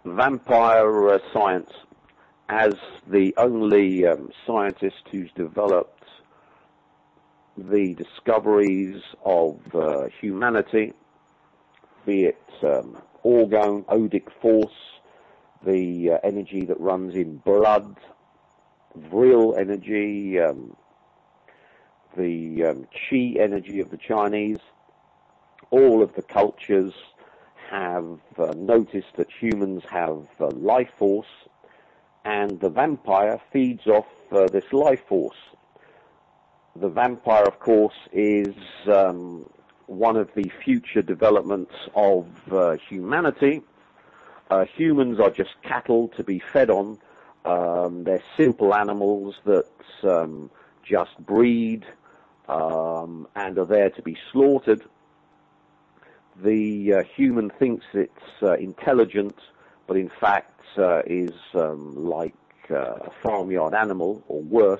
vampire science, as the only scientist who's developed the discoveries of humanity, be it orgone, odic force, the energy that runs in blood, vril energy, the chi energy of the Chinese. All of the cultures have noticed that humans have life force, and the vampire feeds off this life force. The vampire, of course, is one of the future developments of humanity. Humans are just cattle to be fed on. They're simple animals that just breed and are there to be slaughtered. The human thinks it's intelligent, but in fact is like a farmyard animal, or worse.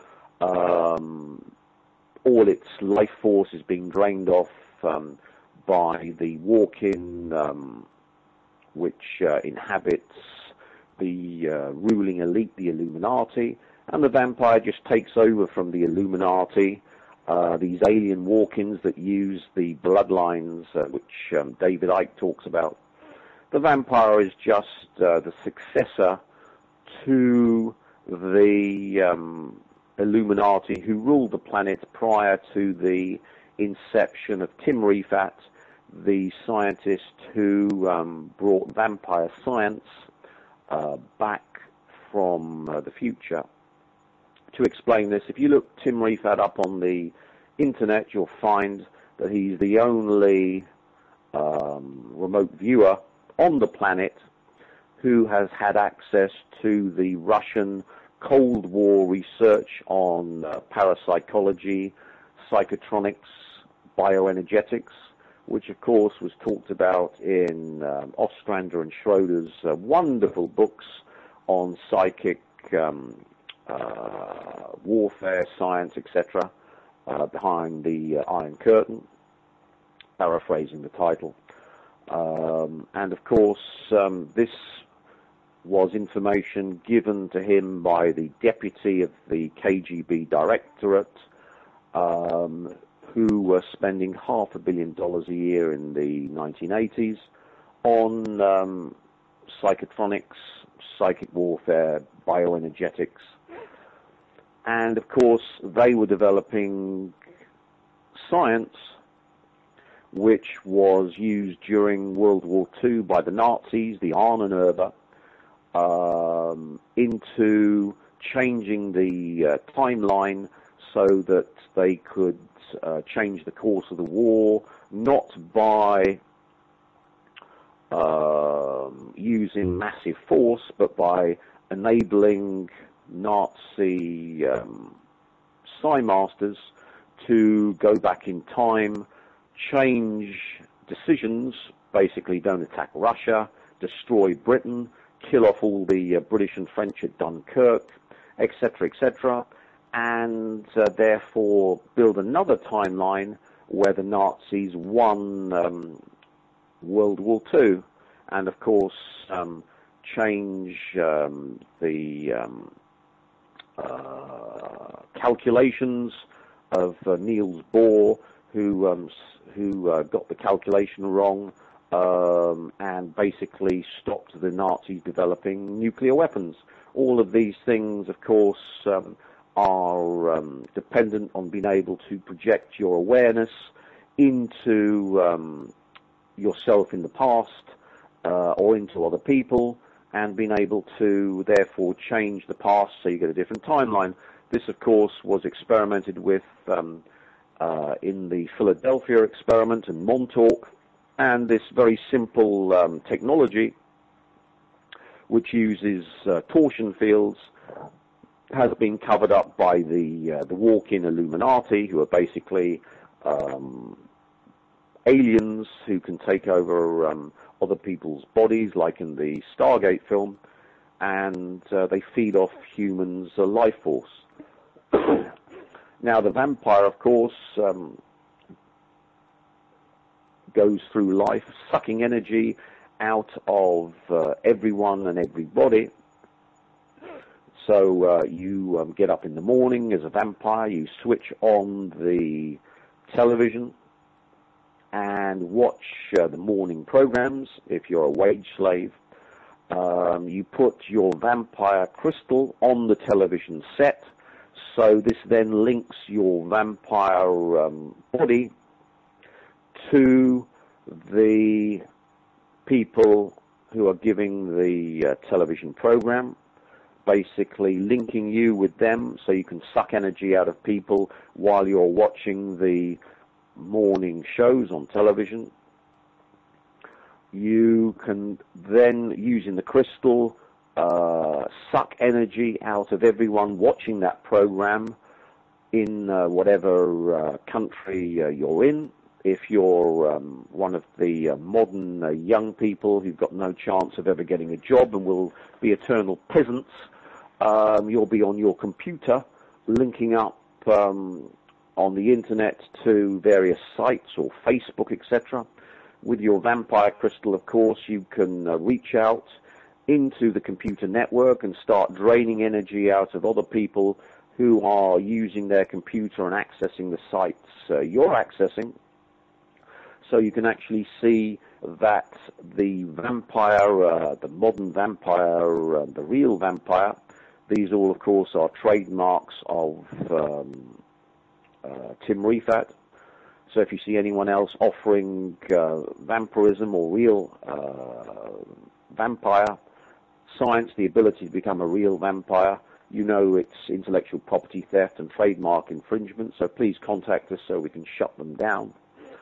All its life force is being drained off by the walk-in, which inhabits the ruling elite, the Illuminati, and the vampire just takes over from the Illuminati. These alien walk-ins that use the bloodlines, which David Icke talks about. The vampire is just the successor to the Illuminati who ruled the planet prior to the inception of Tim Rifat, the scientist who brought vampire science back from the future. To explain this, if you look Tim Rifat up on the internet, you'll find that he's the only remote viewer on the planet who has had access to the Russian Cold War research on parapsychology, psychotronics, bioenergetics, which of course was talked about in Ostrander and Schroeder's wonderful books on psychic warfare, science, etc., behind the Iron Curtain, paraphrasing the title. And of course, this was information given to him by the deputy of the KGB Directorate, who were spending $500 million a year in the 1980s on psychotronics, psychic warfare, bioenergetics. And of course, they were developing science which was used during World War II by the Nazis, the Ahnenöber, into changing the timeline so that they could change the course of the war, not by using massive force, but by enabling Nazi Psi Masters to go back in time, change decisions, basically don't attack Russia, destroy Britain, kill off all the British and French at Dunkirk, etc., etc., and therefore build another timeline where the Nazis won World War II, and of course change the calculations of Niels Bohr, who got the calculation wrong and basically stopped the Nazis developing nuclear weapons. All of these things, of course, are dependent on being able to project your awareness into yourself in the past or into other people, and being able to therefore change the past so you get a different timeline. This, of course, was experimented with in the Philadelphia experiment and Montauk, and this very simple technology, which uses torsion fields, has been covered up by the walk-in Illuminati, who are basically aliens who can take over other people's bodies, like in the Stargate film, and they feed off humans' life force. Now, the vampire, of course, goes through life sucking energy out of everyone and everybody. So you get up in the morning as a vampire, you switch on the television and watch the morning programs if you're a wage slave. You put your vampire crystal on the television set, so this then links your vampire body to the people who are giving the television program, basically linking you with them so you can suck energy out of people while you're watching the morning shows on television. You can then, using the crystal, suck energy out of everyone watching that program in whatever country you're in. If you're one of the modern young people who've got no chance of ever getting a job and will be eternal peasants, you'll be on your computer linking up on the internet to various sites or Facebook, etc. With your vampire crystal, of course, you can reach out into the computer network and start draining energy out of other people who are using their computer and accessing the sites you're accessing. So you can actually see that the vampire, the modern vampire, the real vampire, these all, of course, are trademarks of Tim Refat. So if you see anyone else offering vampirism or real vampire science, the ability to become a real vampire, you know it's intellectual property theft and trademark infringement, so please contact us so we can shut them down.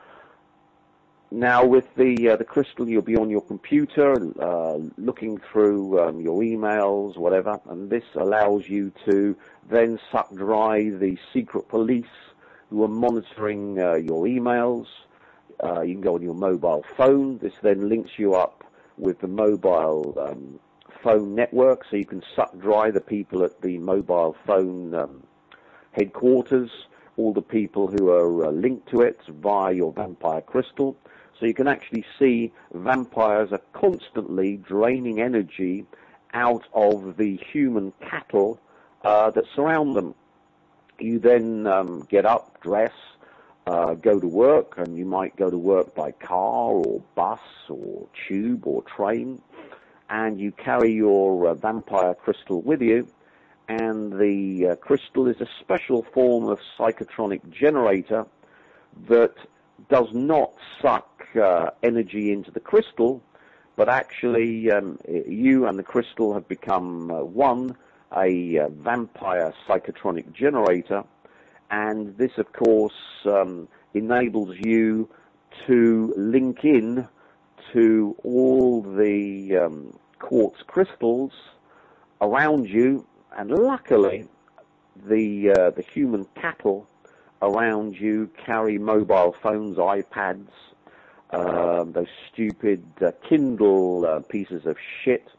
Now, with the crystal, you'll be on your computer, looking through your emails, whatever, and this allows you to then suck dry the secret police who are monitoring your emails. You can go on your mobile phone. This then links you up with the mobile phone network, so you can suck dry the people at the mobile phone headquarters, all the people who are linked to it via your vampire crystal. So you can actually see vampires are constantly draining energy out of the human cattle that surround them. You then get up, dress, go to work, and you might go to work by car or bus or tube or train, and you carry your vampire crystal with you, and the crystal is a special form of psychotronic generator that does not suck energy into the crystal, but actually you and the crystal have become one, a vampire psychotronic generator, and this, of course, enables you to link in to all the quartz crystals around you, and luckily the human cattle around you carry mobile phones, iPads, those stupid Kindle pieces of shit,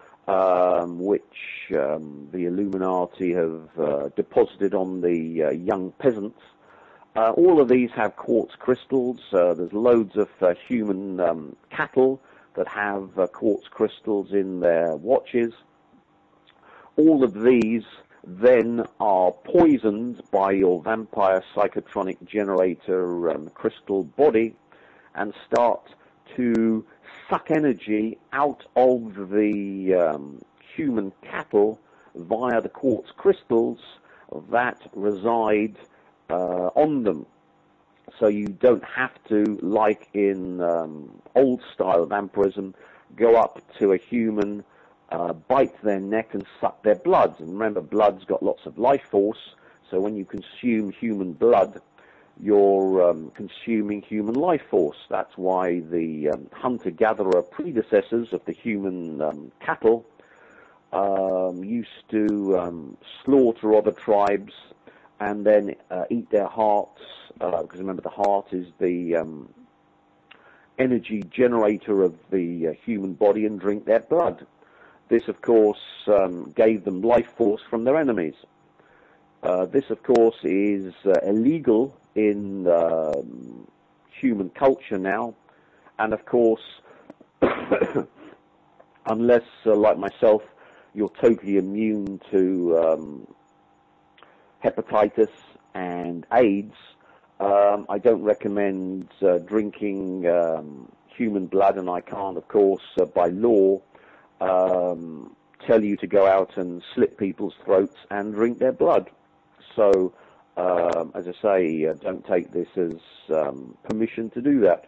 which the Illuminati have deposited on the young peasants. All of these have quartz crystals. There's loads of human cattle that have quartz crystals in their watches. All of these then are poisoned by your vampire psychotronic generator crystal body and start to suck energy out of the human cattle via the quartz crystals that reside on them. So you don't have to, like in old style vampirism, go up to a human, bite their neck and suck their blood. And remember, blood's got lots of life force, so when you consume human blood, you're consuming human life force. That's why the hunter-gatherer predecessors of the human cattle used to slaughter other tribes and then eat their hearts, because remember, the heart is the energy generator of the human body, and drink their blood. This, of course, gave them life force from their enemies. This, of course, is illegal in human culture now, and of course, unless, like myself, you're totally immune to hepatitis and AIDS, I don't recommend drinking human blood, and I can't, of course, by law, tell you to go out and slit people's throats and drink their blood. So, as I say, don't take this as permission to do that.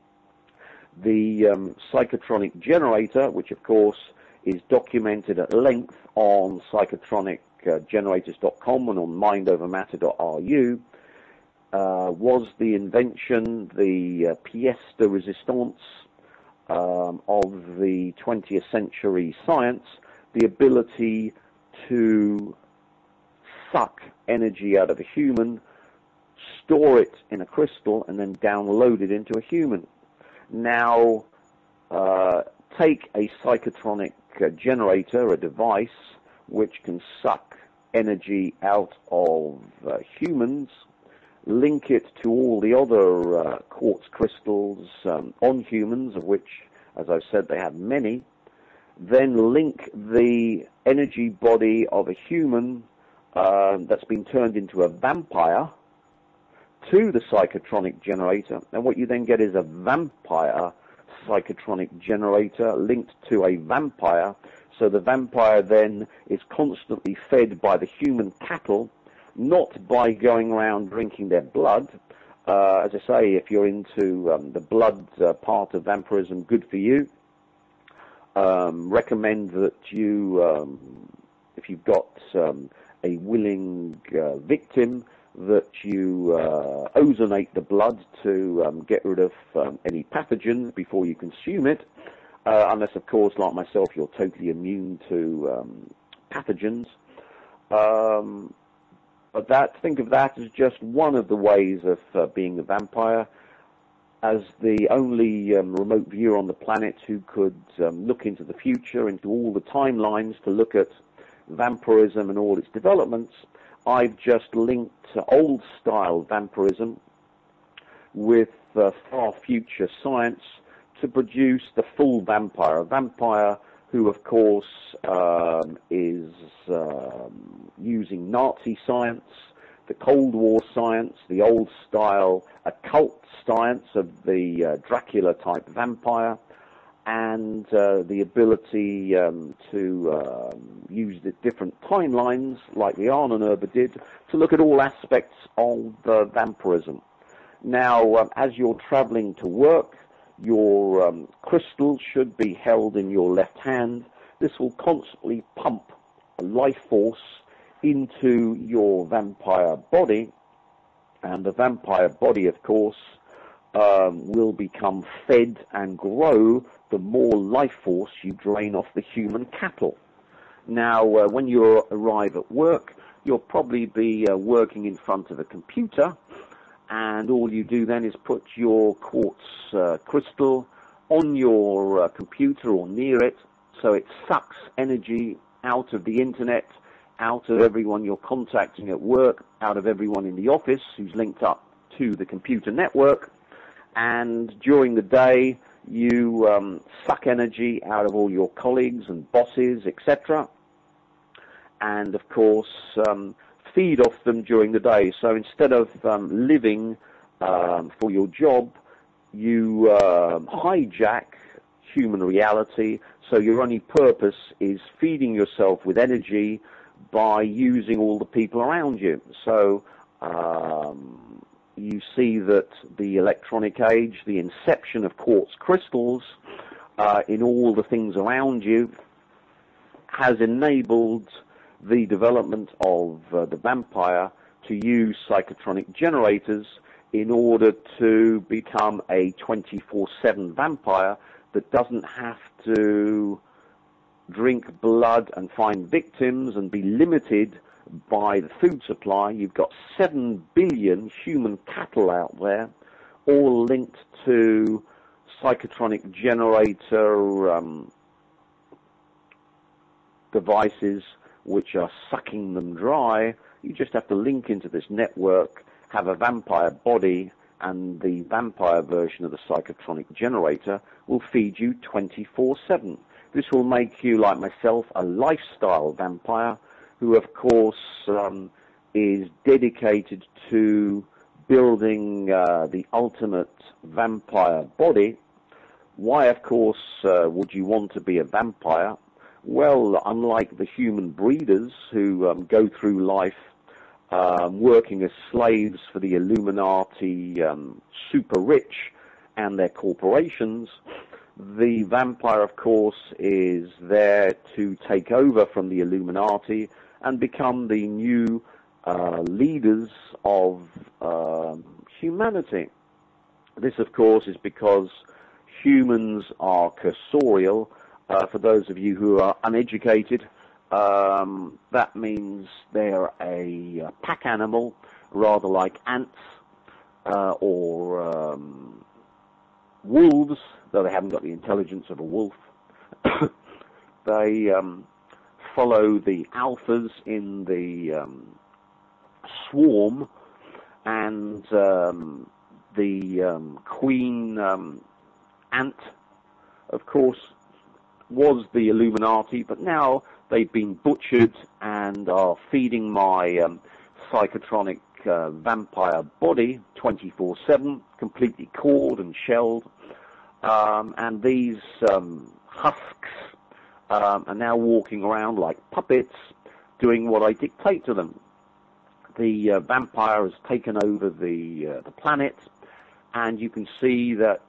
The psychotronic generator, which of course is documented at length on psychotronicgenerators.com and on mindovermatter.ru, was the invention, the pièce de résistance of the 20th century science, the ability to suck energy out of a human, store it in a crystal, and then download it into a human. Now, take a psychotronic generator, a device which can suck energy out of humans, link it to all the other quartz crystals on humans, of which, as I've said, they have many, then link the energy body of a human that's been turned into a vampire to the psychotronic generator, and what you then get is a vampire psychotronic generator linked to a vampire. So the vampire then is constantly fed by the human cattle, not by going around drinking their blood. As I say, if you're into the blood part of vampirism, good for you. Recommend that you, if you've got a willing victim, that you ozonate the blood to get rid of any pathogens before you consume it, unless, of course, like myself, you're totally immune to pathogens. But think of that as just one of the ways of being a vampire. As the only remote viewer on the planet who could look into the future, into all the timelines to look at vampirism and all its developments, I've just linked old-style vampirism with far future science to produce the full vampire. A vampire who, of course, is using Nazi science, the Cold War science, the old-style occult science of the Dracula-type vampire, and the ability to use the different timelines, like the Ahnenerbe did, to look at all aspects of vampirism. Now, as you're traveling to work, your crystal should be held in your left hand. This will constantly pump a life force into your vampire body, and the vampire body, of course, will become fed and grow the more life force you drain off the human cattle. Now, when you arrive at work, you'll probably be working in front of a computer, and all you do then is put your quartz crystal on your computer or near it, so it sucks energy out of the internet, out of everyone you're contacting at work, out of everyone in the office who's linked up to the computer network, and during the day you suck energy out of all your colleagues and bosses, etc., and of course feed off them during the day. So instead of living for your job, you hijack human reality, so your only purpose is feeding yourself with energy by using all the people around you. So you see that the electronic age, the inception of quartz crystals in all the things around you, has enabled the development of the vampire to use psychotronic generators in order to become a 24/7 vampire that doesn't have to drink blood and find victims and be limited by the food supply. You've got 7 billion human cattle out there, all linked to psychotronic generator devices which are sucking them dry. You just have to link into this network, have a vampire body, and the vampire version of the psychotronic generator will feed you 24/7. This will make you, like myself, a lifestyle vampire who, of course, is dedicated to building the ultimate vampire body. Why, of course, would you want to be a vampire? Well, unlike the human breeders who go through life working as slaves for the Illuminati super rich and their corporations, the vampire, of course, is there to take over from the Illuminati and become the new leaders of humanity. This, of course, is because humans are cursorial. For those of you who are uneducated, that means they're a pack animal, rather like ants or wolves, though they haven't got the intelligence of a wolf. They follow the alphas in the swarm, and the queen ant, of course, was the Illuminati, but now they've been butchered and are feeding my psychotronic vampire body 24/7, completely cored and shelled. And these husks are now walking around like puppets, doing what I dictate to them. The vampire has taken over the planet, and you can see that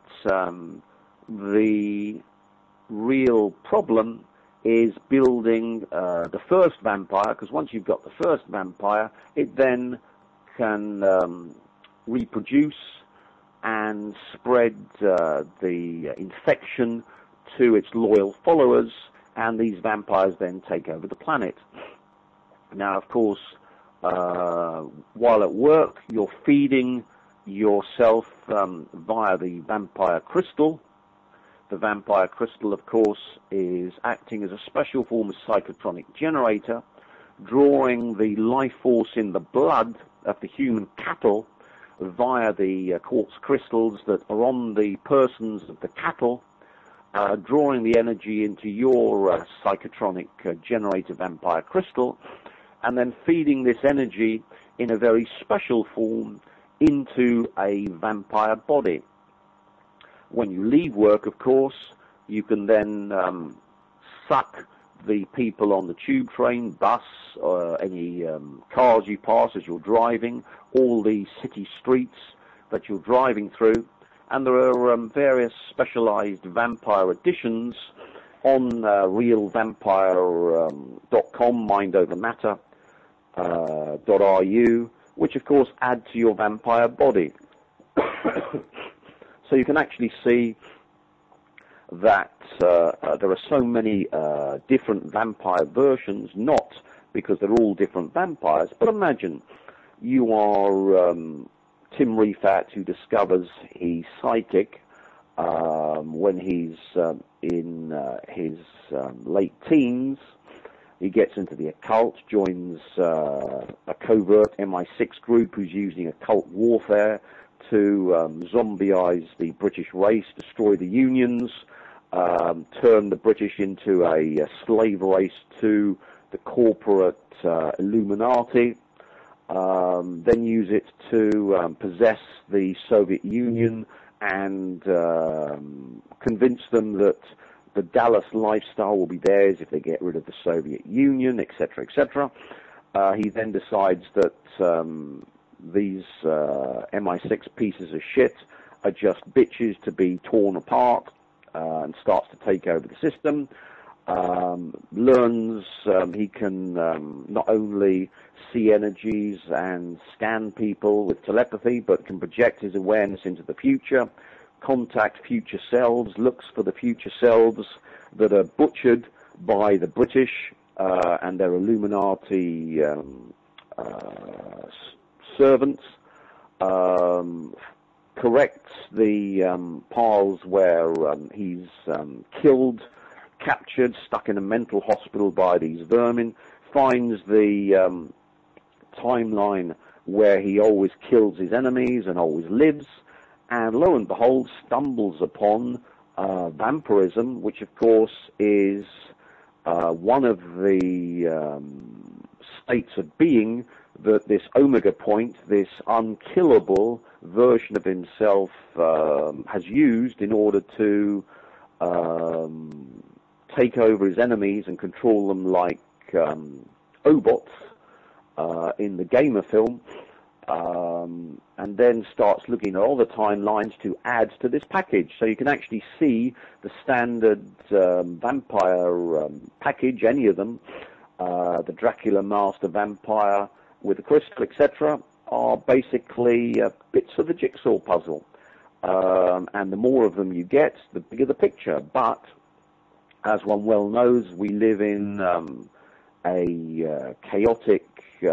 the real problem is building the first vampire, because once you've got the first vampire, it then can reproduce and spread the infection to its loyal followers, and these vampires then take over the planet. Now, of course, while at work, you're feeding yourself via the vampire crystal. The vampire crystal, of course, is acting as a special form of psychotronic generator, drawing the life force in the blood of the human cattle via the quartz crystals that are on the persons of the cattle, drawing the energy into your psychotronic generator vampire crystal, and then feeding this energy in a very special form into a vampire body. When you leave work, of course, you can then suck the people on the tube train, bus, or any cars you pass as you're driving, all the city streets that you're driving through. And there are various specialized vampire editions on realvampire.com, mindovermatter.ru, which, of course, add to your vampire body. So you can actually see that there are so many different vampire versions, not because they're all different vampires, but imagine you are Tim Refat, who discovers he's psychic when he's in his late teens. He gets into the occult, joins a covert MI6 group who's using occult warfare to zombieize the British race, destroy the unions, turn the British into a slave race to the corporate Illuminati, then use it to possess the Soviet Union and convince them that the Dallas lifestyle will be theirs if they get rid of the Soviet Union, etc., etc. He then decides that these MI6 pieces of shit are just bitches to be torn apart, and starts to take over the system. Learns he can not only see energies and scan people with telepathy, but can project his awareness into the future, contact future selves, looks for the future selves that are butchered by the British and their Illuminati servants, corrects the piles where he's killed, captured, stuck in a mental hospital by these vermin, finds the timeline where he always kills his enemies and always lives, and lo and behold stumbles upon vampirism, which of course is one of the states of being that this Omega Point, this unkillable version of himself, has used in order to take over his enemies and control them like Obots in the Gamer film, and then starts looking at all the timelines to add to this package. So you can actually see the standard vampire package, any of them, the Dracula Master Vampire with the crystal, etc., are basically bits of the jigsaw puzzle. And the more of them you get, the bigger the picture. But, as one well knows, we live in a chaotic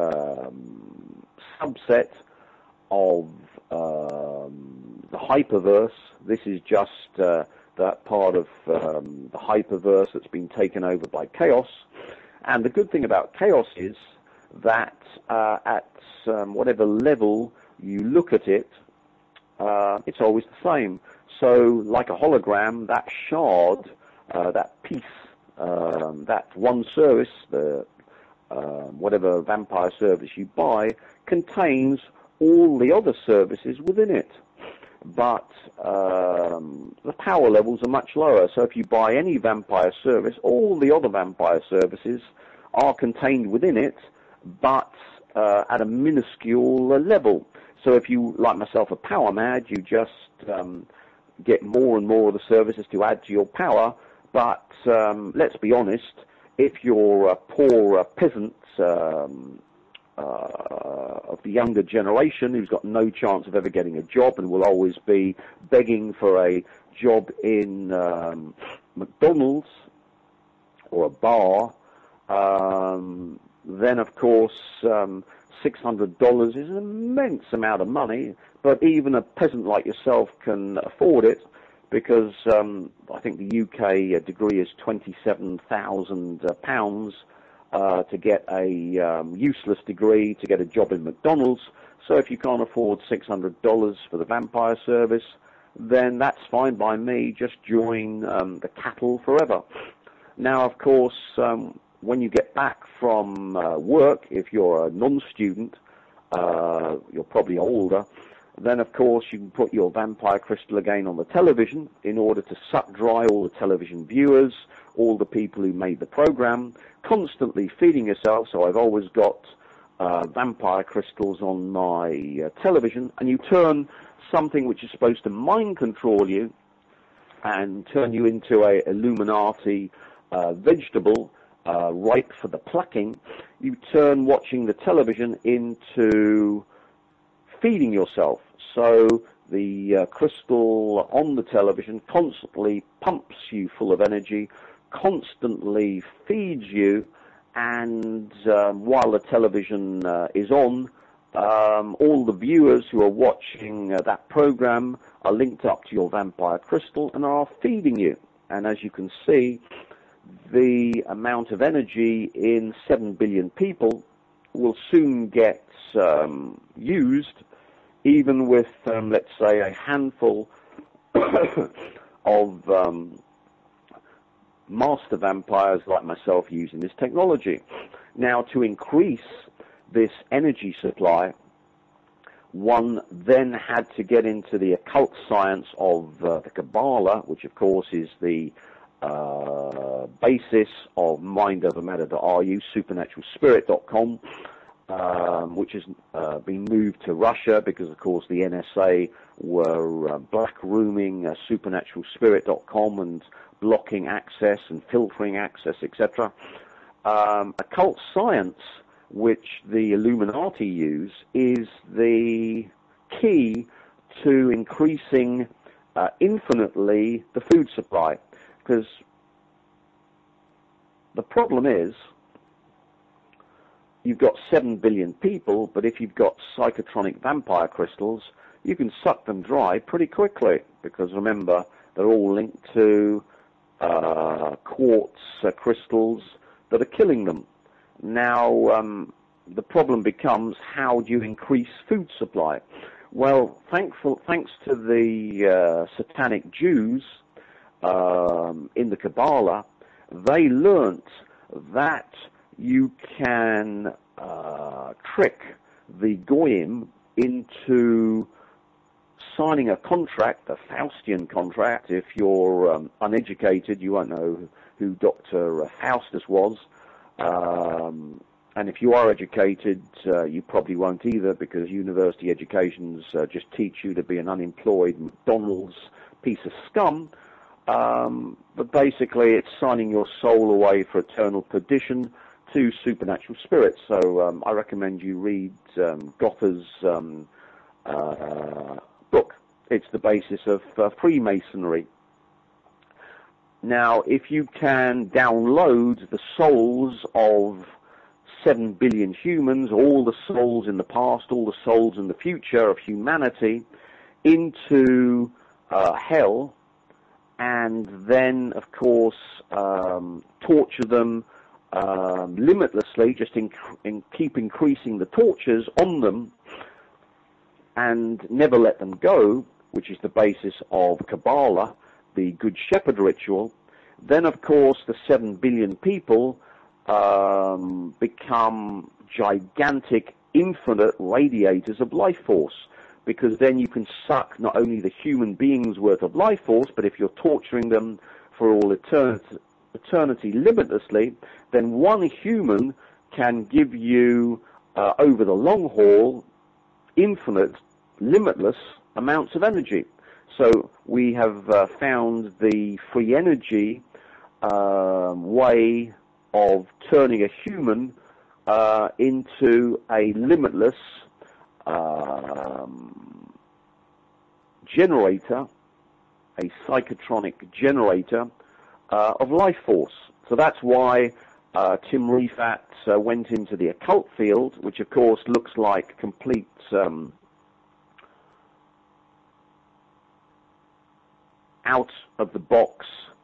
subset of the hyperverse. This is just that part of the hyperverse that's been taken over by chaos. And the good thing about chaos is that at whatever level you look at it, it's always the same. So, like a hologram, that shard, that piece, that one service, the whatever vampire service you buy, contains all the other services within it. But the power levels are much lower. So if you buy any vampire service, all the other vampire services are contained within it, but at a minuscule level. So if you, like myself, are power mad, you just get more and more of the services to add to your power. But let's be honest, if you're a poor peasant of the younger generation who's got no chance of ever getting a job and will always be begging for a job in McDonald's or a bar, then of course $600 is an immense amount of money, but even a peasant like yourself can afford it, because I think the UK degree is £27,000 to get a useless degree to get a job in McDonald's. So if you can't afford $600 for the vampire service, then that's fine by me. Just join the cattle forever. Now, of course, when you get back from work, if you're a non-student, you're probably older, then of course you can put your vampire crystal again on the television in order to suck dry all the television viewers, all the people who made the program, constantly feeding yourself. So I've always got vampire crystals on my television, and you turn something which is supposed to mind control you and turn you into a Illuminati vegetable ripe for the plucking. You turn watching the television into feeding yourself. So the crystal on the television constantly pumps you full of energy, constantly feeds you, and while the television is on, all the viewers who are watching that program are linked up to your vampire crystal and are feeding you. And as you can see, the amount of energy in 7 billion people will soon get used, even with, let's say, a handful of master vampires like myself using this technology. Now, to increase this energy supply, one then had to get into the occult science of the Kabbalah, which of course is the basis of mindovermatter.ru, supernaturalspirit.com, which has been moved to Russia because, of course, the NSA were black-rooming supernaturalspirit.com and blocking access and filtering access, etc. Occult science, which the Illuminati use, is the key to increasing infinitely the food supply. Because the problem is, you've got 7 billion people, but if you've got psychotronic vampire crystals, you can suck them dry pretty quickly, because remember, they're all linked to quartz crystals that are killing them. Now, the problem becomes, how do you increase food supply? Well, thanks to the satanic Jews in the Kabbalah, they learnt that you can trick the Goyim into signing a contract, a Faustian contract. If you're uneducated, you won't know who Dr. Faustus was. And if you are educated, you probably won't either, because university educations just teach you to be an unemployed McDonald's piece of scum. But basically, it's signing your soul away for eternal perdition to supernatural spirits. So I recommend you read Gotha's book. It's the basis of Freemasonry. Now, if you can download the souls of 7 billion humans, all the souls in the past, all the souls in the future of humanity, into hell, and then, of course, torture them limitlessly, just keep increasing the tortures on them, and never let them go, which is the basis of Kabbalah, the Good Shepherd ritual, then, of course, the 7 billion people become gigantic, infinite radiators of life force, because then you can suck not only the human being's worth of life force, but if you're torturing them for all eternity limitlessly, then one human can give you, over the long haul, infinite, limitless amounts of energy. So we have found the free energy way of turning a human into a limitless generator, a psychotronic generator of life force. So that's why Tim Rifat went into the occult field, which of course looks like complete out of the box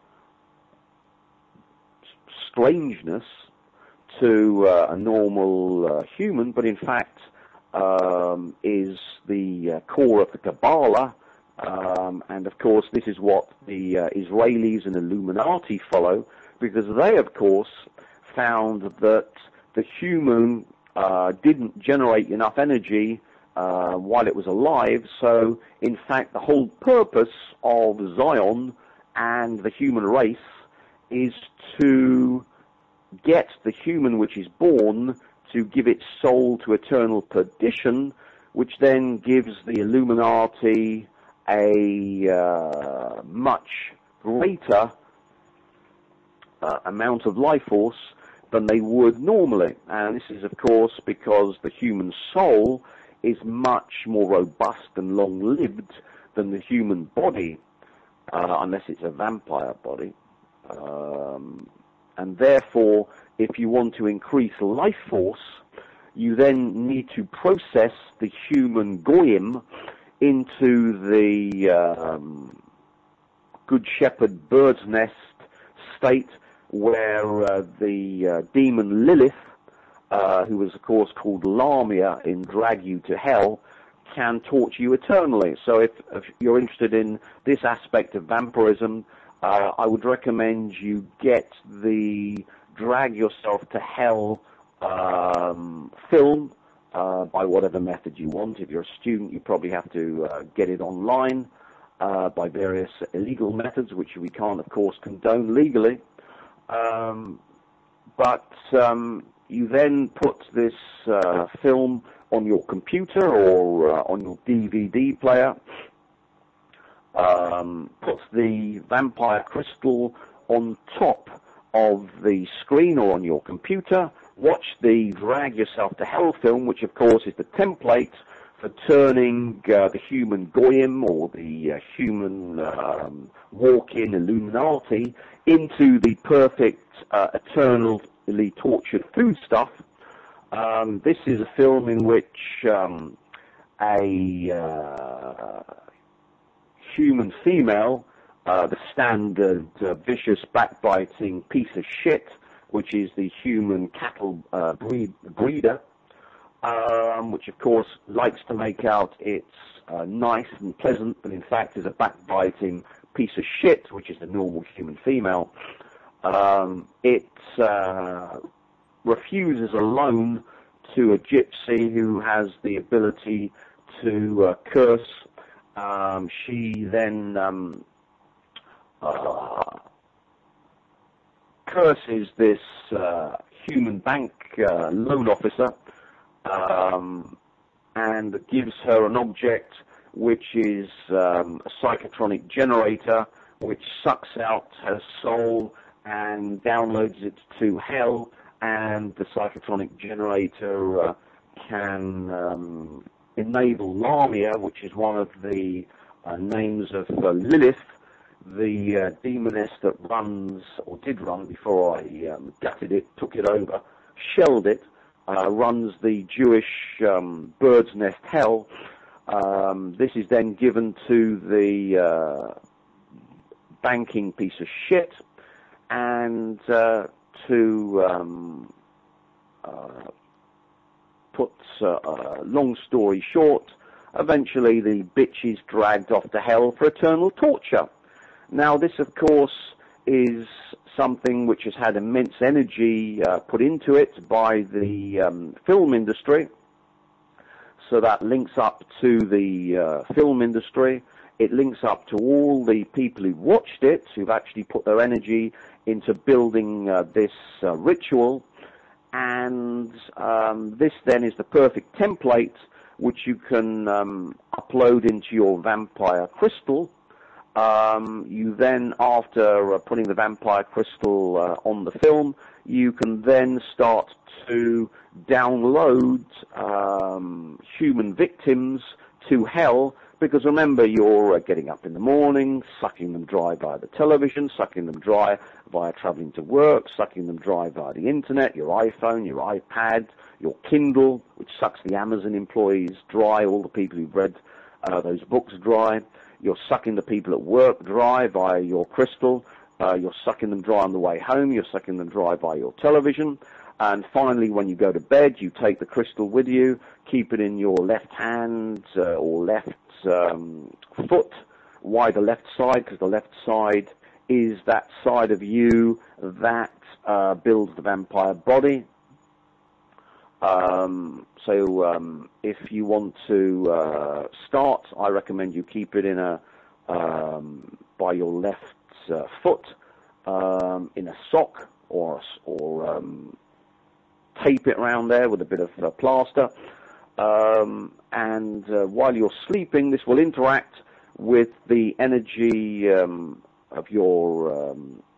strangeness to a normal human, but in fact is the core of the Kabbalah, and of course this is what the Israelis and Illuminati follow, because they of course found that the human didn't generate enough energy while it was alive. So in fact the whole purpose of Zion and the human race is to get the human which is born to give its soul to eternal perdition, which then gives the Illuminati a much greater amount of life force than they would normally. And this is of course because the human soul is much more robust and long-lived than the human body, unless it's a vampire body. And therefore, if you want to increase life force, you then need to process the human goyim into the Good Shepherd bird's nest state, where the demon Lilith, who was of course called Lamia in Drag You to Hell, can torture you eternally. So if you're interested in this aspect of vampirism, I would recommend you get the Drag Yourself to Hell film by whatever method you want. If you're a student, you probably have to get it online by various illegal methods, which we can't, of course, condone legally. But you then put this film on your computer or on your DVD player, put the vampire crystal on top of the screen or on your computer, watch the Drag Yourself to Hell film, which of course is the template for turning the human goyim or the human walk-in Illuminati into the perfect eternally tortured foodstuff. This is a film in which a human female, the standard vicious, backbiting piece of shit, which is the human cattle breeder, which of course likes to make out it's nice and pleasant, but in fact is a backbiting piece of shit, which is the normal human female. It refuses a loan to a gypsy who has the ability to curse. She then curses this human bank loan officer, and gives her an object which is a psychotronic generator, which sucks out her soul and downloads it to hell, and the psychotronic generator can enable Lamia, which is one of the names of Lilith, the demoness that runs, or did run before I gutted it, took it over, shelled it, runs the Jewish bird's nest hell. This is then given to the banking piece of shit, and to put long story short, eventually the bitch is dragged off to hell for eternal torture. Now this of course is something which has had immense energy put into it by the film industry, so that links up to the film industry. It links up to all the people who watched it, who've actually put their energy into building this ritual, and this then is the perfect template which you can upload into your vampire crystal. You then, after putting the vampire crystal on the film, you can then start to download human victims to hell, because remember, you're getting up in the morning, sucking them dry via the television, sucking them dry via traveling to work, sucking them dry via the internet, your iPhone, your iPad, your Kindle, which sucks the Amazon employees dry, all the people who've read those books dry. You're sucking the people at work dry via your crystal. You're sucking them dry on the way home. You're sucking them dry via your television. And finally, when you go to bed, you take the crystal with you, keep it in your left hand or left foot. Why the left side? Because the left side is that side of you that builds the vampire body. So if you want to start, I recommend you keep it in a by your left foot in a sock, or tape it around there with a bit of plaster. And while you're sleeping, this will interact with the energy of your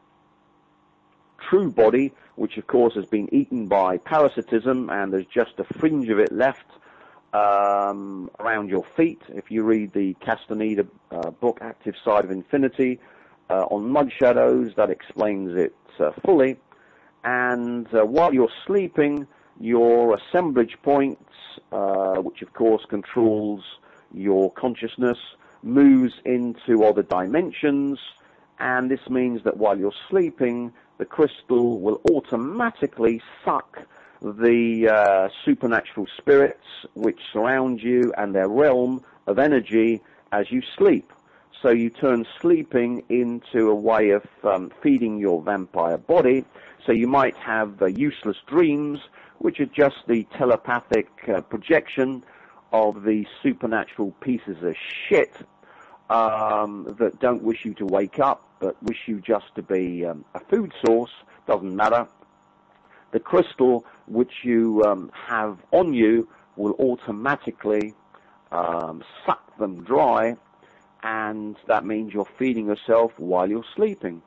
true body, which of course has been eaten by parasitism, and there's just a fringe of it left around your feet. If you read the Castaneda book, Active Side of Infinity, on mud shadows, that explains it fully. And while you're sleeping, your assemblage points, which of course controls your consciousness, moves into other dimensions, and this means that while you're sleeping, the crystal will automatically suck the supernatural spirits which surround you and their realm of energy as you sleep. So you turn sleeping into a way of feeding your vampire body. So you might have useless dreams, which are just the telepathic projection of the supernatural pieces of shit that don't wish you to wake up, but wish you just to be a food source. Doesn't matter. The crystal which you have on you will automatically suck them dry, and that means you're feeding yourself while you're sleeping.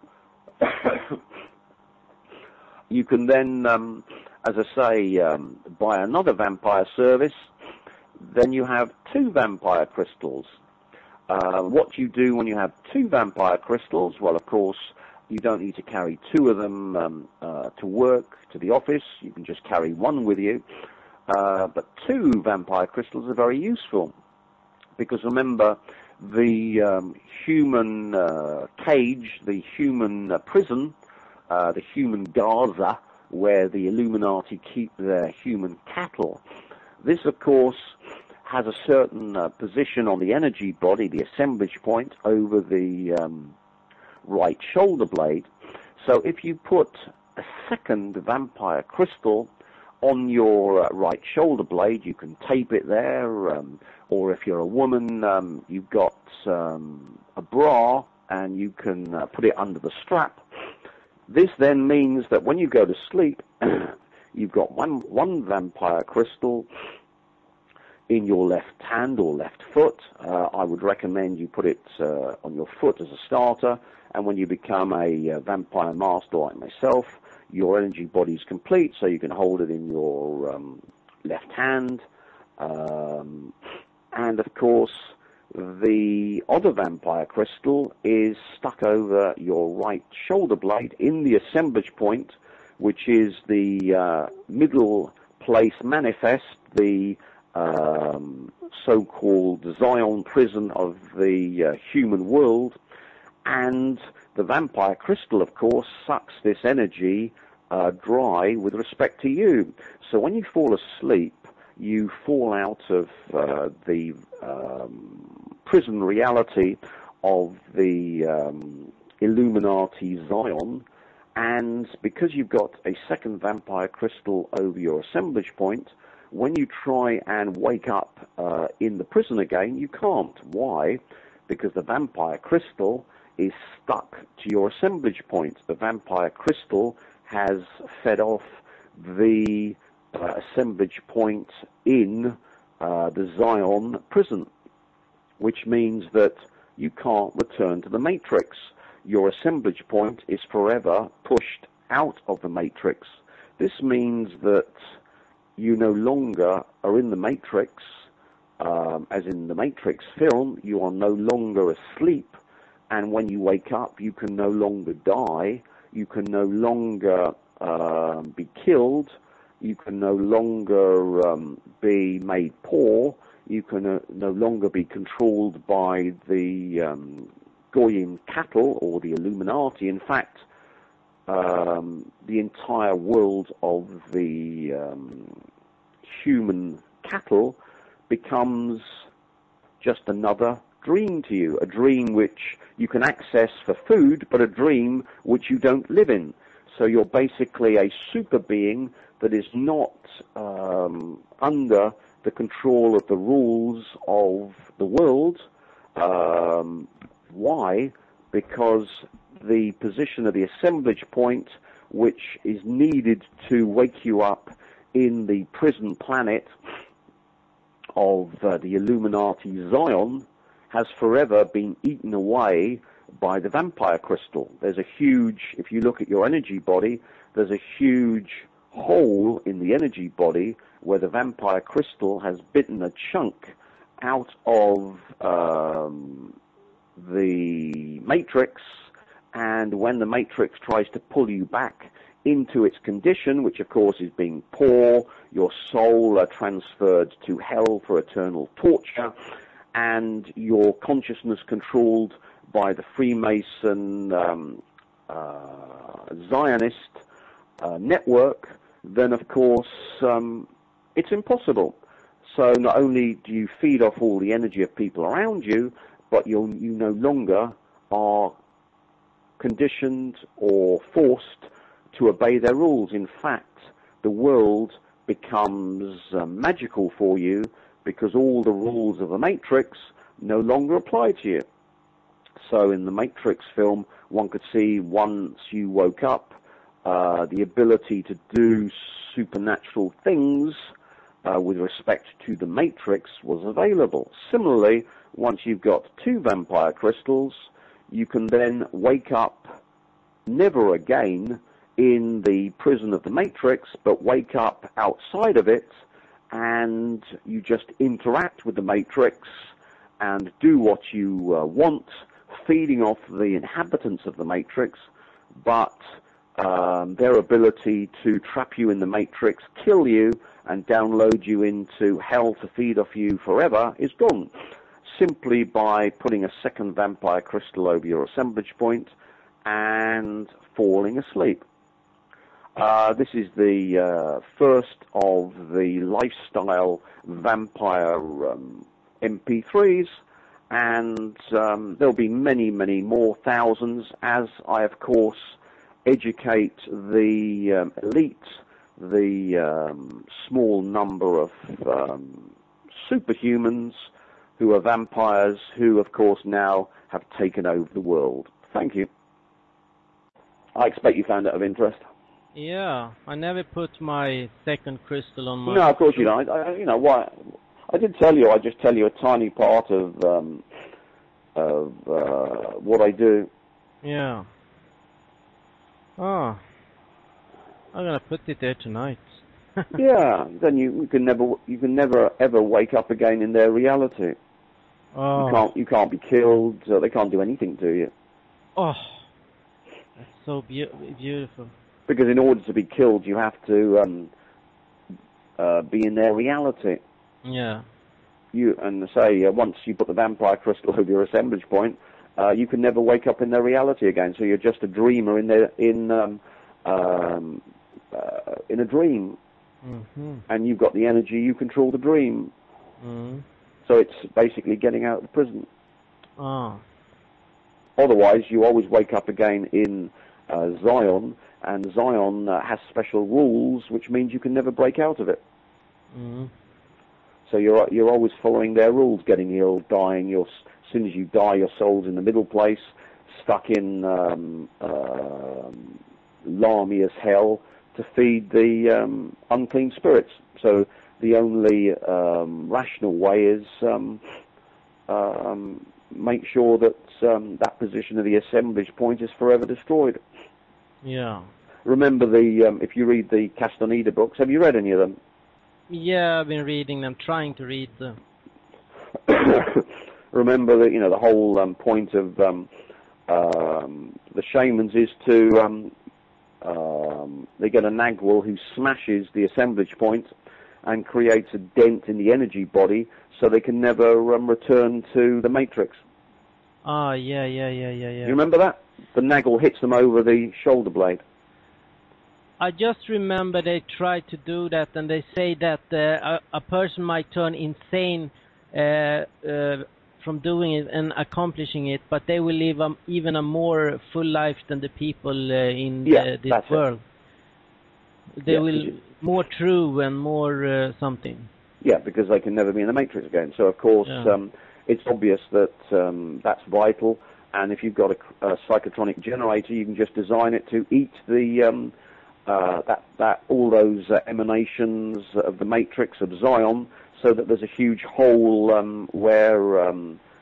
You can then, as I say, buy another vampire service. Then you have 2 vampire crystals. What you do when you have 2 vampire crystals? Well, of course, you don't need to carry 2 of them to work, to the office. You can just carry 1 with you. But 2 vampire crystals are very useful, because remember, the human cage, the human prison, the human Gaza, where the Illuminati keep their human cattle, This, of course, has a certain position on the energy body, the assemblage point, over the right shoulder blade. So if you put a second vampire crystal on your right shoulder blade, you can tape it there, or if you're a woman, you've got a bra and you can put it under the strap. This then means that when you go to sleep, you've got one vampire crystal in your left hand or left foot. I would recommend you put it on your foot as a starter, and when you become a vampire master like myself, your energy body is complete, so you can hold it in your left hand. And of course, the other vampire crystal is stuck over your right shoulder blade in the assemblage point, which is the middle place manifest, the so-called Zion prison of the human world. And the vampire crystal, of course, sucks this energy dry with respect to you. So when you fall asleep, you fall out of the prison reality of the Illuminati Zion, and because you've got a second vampire crystal over your assemblage point, when you try and wake up in the prison again, you can't. Why? Because the vampire crystal is stuck to your assemblage point. The vampire crystal has fed off the assemblage point in the Zion prison, which means that you can't return to the matrix. Your assemblage point is forever pushed out of the matrix. This means that you no longer are in the matrix, as in the Matrix film. You are no longer asleep, and when you wake up, you can no longer die, you can no longer be killed, you can no longer be made poor, you can no longer be controlled by the Goyim cattle or the Illuminati. In fact, the entire world of the human cattle becomes just another dream to you, a dream which you can access for food, but a dream which you don't live in. So you're basically a super being that is not under the control of the rules of the world. Why? Because the position of the assemblage point, which is needed to wake you up in the prison planet of the Illuminati Zion, has forever been eaten away by the vampire crystal. There's a huge, if you look at your energy body, there's a huge hole in the energy body where the vampire crystal has bitten a chunk out of the matrix, and when the matrix tries to pull you back into its condition, which of course is being poor, your soul are transferred to hell for eternal torture, and your consciousness controlled by the Freemason Zionist network, then of course it's impossible. So not only do you feed off all the energy of people around you, but you no longer are conditioned or forced to obey their rules. In fact, the world becomes magical for you because all the rules of the Matrix no longer apply to you. So in the Matrix film, one could see once you woke up, the ability to do supernatural things with respect to the Matrix was available. Similarly, once you've got two vampire crystals, you can then wake up never again in the prison of the Matrix, but wake up outside of it, and you just interact with the Matrix and do what you want, feeding off the inhabitants of the Matrix, but their ability to trap you in the Matrix, kill you, and download you into hell to feed off you forever is gone, simply by putting a second vampire crystal over your assemblage point and falling asleep. This is the first of the lifestyle vampire MP3s, and there'll be many, many more thousands as I, of course, educate the elite, the small number of superhumans who are vampires, who, of course, now have taken over the world. Thank you. I expect you found that of interest. Yeah, I never put my second crystal on my... No, of course you don't. You know why? I did tell you. I just tell you a tiny part of what I do. Yeah. Oh, I'm gonna put it there tonight. Yeah, then you can never ever wake up again in their reality. Oh. You can't be killed. They can't do anything to you. Oh, that's so beautiful. Because in order to be killed, you have to be in their reality. Yeah. Once you put the vampire crystal over your assemblage point, you can never wake up in their reality again. So you're just a dreamer in a dream, and you've got the energy. You control the dream. So it's basically getting out of the prison. Oh. Otherwise, you always wake up again in Zion, and Zion has special rules, which means you can never break out of it. So you're always following their rules, getting ill, dying. As soon as you die, your soul's in the middle place, stuck in Lamia's hell to feed the unclean spirits. So the only rational way is make sure that that position of the assemblage point is forever destroyed. Yeah. Remember if you read the Castaneda books, have you read any of them? Yeah, I've been reading them, trying to read them. Remember that the whole point of the shamans is to they get a Nagwal who smashes the assemblage point and creates a dent in the energy body, so they can never return to the matrix. Ah, yeah. You remember that? The Nagwal hits them over the shoulder blade. I just remember they tried to do that, and they say that a person might turn insane from doing it and accomplishing it, but they will live even a more full life than the people in this world. They will more true and more something. Yeah, because they can never be in the matrix again. So of course, it's obvious that that's vital. And if you've got a psychotronic generator, you can just design it to eat the all those emanations of the matrix of Zion, so that there's a huge hole where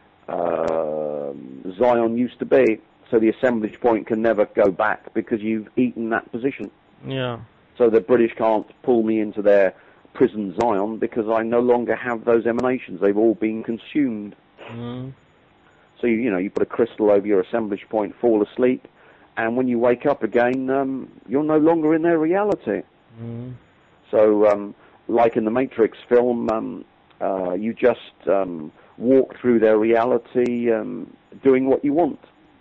Zion used to be. So the assemblage point can never go back because you've eaten that position. Yeah. So the British can't pull me into their prison Zion because I no longer have those emanations. They've all been consumed. So you put a crystal over your assemblage point, fall asleep, and when you wake up again, you're no longer in their reality. So, like in the Matrix film, you just walk through their reality, doing what you want.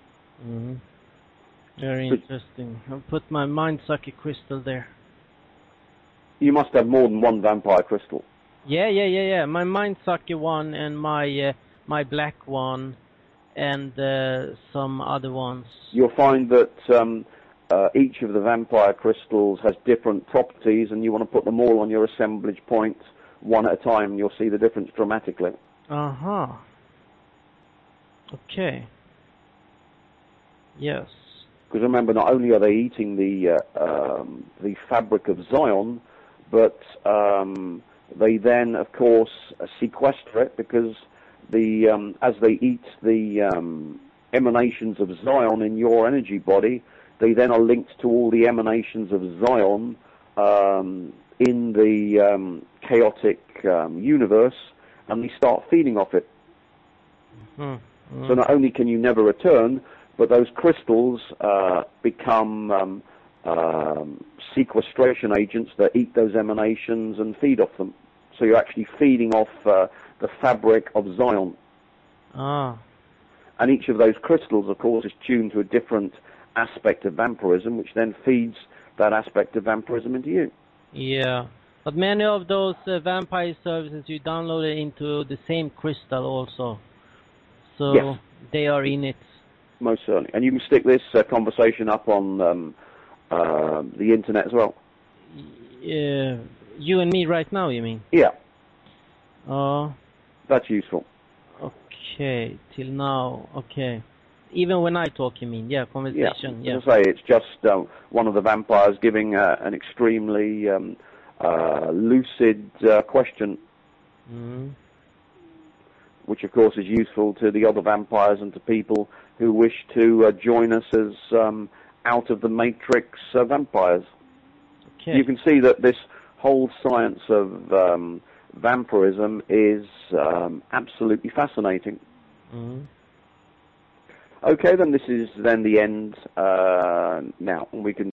Very interesting. I'll put my mind-sucker crystal there. You must have more than one vampire crystal. Yeah. My mind-sucker one and my black one and some other ones. You'll find that each of the vampire crystals has different properties, and you want to put them all on your assemblage point one at a time, and you'll see the difference dramatically. Okay. Yes. Because remember, not only are they eating the fabric of Zion, but they then, of course, sequester it, because as they eat the emanations of Zion in your energy body, they then are linked to all the emanations of Zion in the chaotic universe, and they start feeding off it. So not only can you never return, but those crystals become sequestration agents that eat those emanations and feed off them. So you're actually feeding off the fabric of Zion. And each of those crystals, of course, is tuned to a different aspect of vampirism, which then feeds that aspect of vampirism into you. Yeah. But many of those vampire services you downloaded into the same crystal also. So yes. They are in it. Most certainly. And you can stick this conversation up on the internet as well. You and me right now, you mean? Yeah. That's useful. Okay, till now, okay. Even when I talk, you mean? Yeah, conversation. Yeah. As I say, it's just one of the vampires giving an extremely lucid question, which of course is useful to the other vampires and to people who wish to join us as out of the matrix vampires. Okay. You can see that this whole science of vampirism is absolutely fascinating. Okay, then this is then the end now, and we can